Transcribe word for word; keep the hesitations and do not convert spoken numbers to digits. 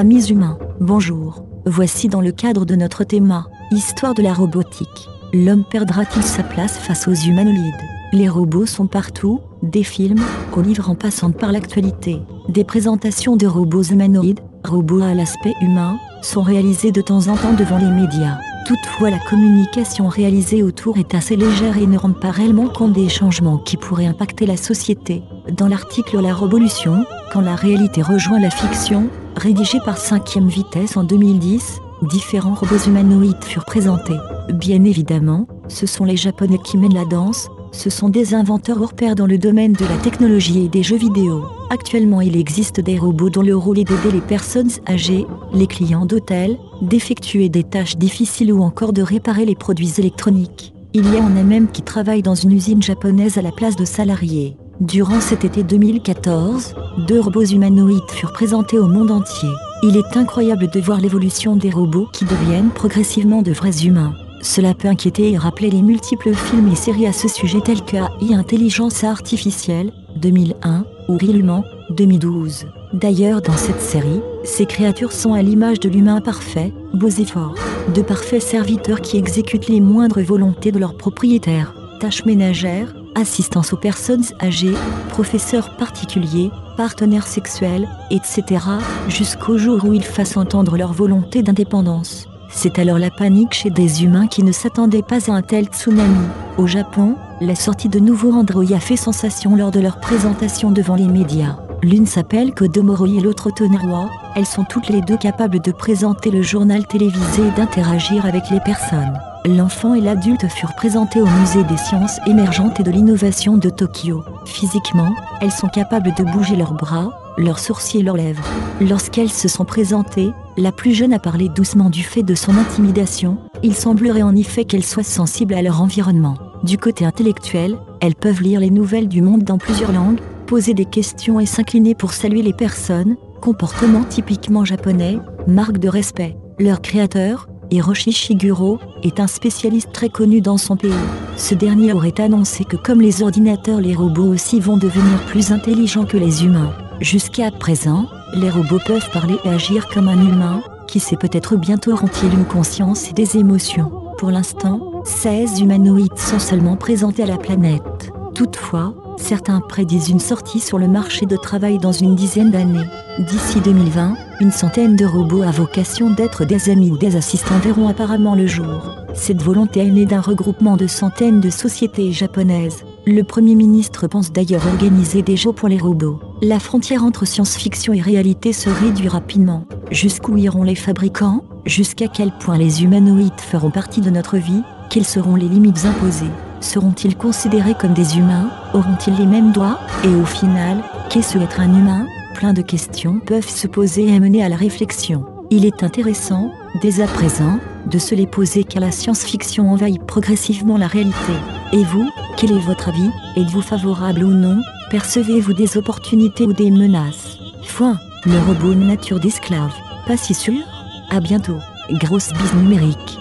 Amis humains, bonjour. Voici dans le cadre de notre thème « Histoire de la robotique ». L'homme perdra-t-il sa place face aux humanoïdes? Les robots sont partout, des films, aux livres en passant par l'actualité. Des présentations de robots humanoïdes, robots à l'aspect humain, sont réalisées de temps en temps devant les médias. Toutefois, la communication réalisée autour est assez légère et ne rend pas réellement compte des changements qui pourraient impacter la société. Dans l'article La Révolution, quand la réalité rejoint la fiction, rédigé par Cinquième Vitesse en deux mille dix, différents robots humanoïdes furent présentés. Bien évidemment, ce sont les Japonais qui mènent la danse, ce sont des inventeurs hors pair dans le domaine de la technologie et des jeux vidéo. Actuellement, il existe des robots dont le rôle est d'aider les personnes âgées, les clients d'hôtels, d'effectuer des tâches difficiles ou encore de réparer les produits électroniques. Il y en a même qui travaillent dans une usine japonaise à la place de salariés. Durant cet été deux mille quatorze, deux robots humanoïdes furent présentés au monde entier. Il est incroyable de voir l'évolution des robots qui deviennent progressivement de vrais humains. Cela peut inquiéter et rappeler les multiples films et séries à ce sujet tels que A I Intelligence Artificielle, deux mille un, ou Réellement, deux mille douze. D'ailleurs, dans cette série, ces créatures sont à l'image de l'humain parfait, beaux et forts, de parfaits serviteurs qui exécutent les moindres volontés de leurs propriétaires, tâches ménagères, assistance aux personnes âgées, professeurs particuliers, partenaires sexuels, et cetera, jusqu'au jour où ils fassent entendre leur volonté d'indépendance. C'est alors la panique chez des humains qui ne s'attendaient pas à un tel tsunami. Au Japon, la sortie de nouveaux Android a fait sensation lors de leur présentation devant les médias. L'une s'appelle Kodomoro et l'autre Tonerwa. Elles sont toutes les deux capables de présenter le journal télévisé et d'interagir avec les personnes. L'enfant et l'adulte furent présentés au musée des sciences émergentes et de l'innovation de Tokyo. Physiquement, elles sont capables de bouger leurs bras, leurs sourcils et leurs lèvres. Lorsqu'elles se sont présentées, la plus jeune a parlé doucement du fait de son intimidation. Il semblerait en effet qu'elles soient sensibles à leur environnement. Du côté intellectuel, elles peuvent lire les nouvelles du monde dans plusieurs langues, poser des questions et s'incliner pour saluer les personnes, comportement typiquement japonais, marque de respect. Leur créateur, Hiroshi Shiguro, est un spécialiste très connu dans son pays. Ce dernier aurait annoncé que comme les ordinateurs, les robots aussi vont devenir plus intelligents que les humains. Jusqu'à présent, les robots peuvent parler et agir comme un humain, qui sait peut-être bientôt auront-ils une conscience et des émotions. Pour l'instant, seize humanoïdes sont seulement présentés à la planète. Toutefois, certains prédisent une sortie sur le marché de travail dans une dizaine d'années. D'ici deux mille vingt, une centaine de robots à vocation d'être des amis ou des assistants verront apparemment le jour. Cette volonté est née d'un regroupement de centaines de sociétés japonaises. Le Premier ministre pense d'ailleurs organiser des jeux pour les robots. La frontière entre science-fiction et réalité se réduit rapidement. Jusqu'où iront les fabricants? Jusqu'à quel point les humanoïdes feront partie de notre vie? Quelles seront les limites imposées? Seront-ils considérés comme des humains? Auront-ils les mêmes droits? Et au final, qu'est-ce qu'être un humain? Plein de questions peuvent se poser et mener à la réflexion. Il est intéressant, dès à présent, de se les poser car la science-fiction envahit progressivement la réalité. Et vous, quel est votre avis? Êtes-vous favorable ou non? Percevez-vous des opportunités ou des menaces? Foin, le robot une nature d'esclave. Pas si sûr? À bientôt. Grosse bise numérique.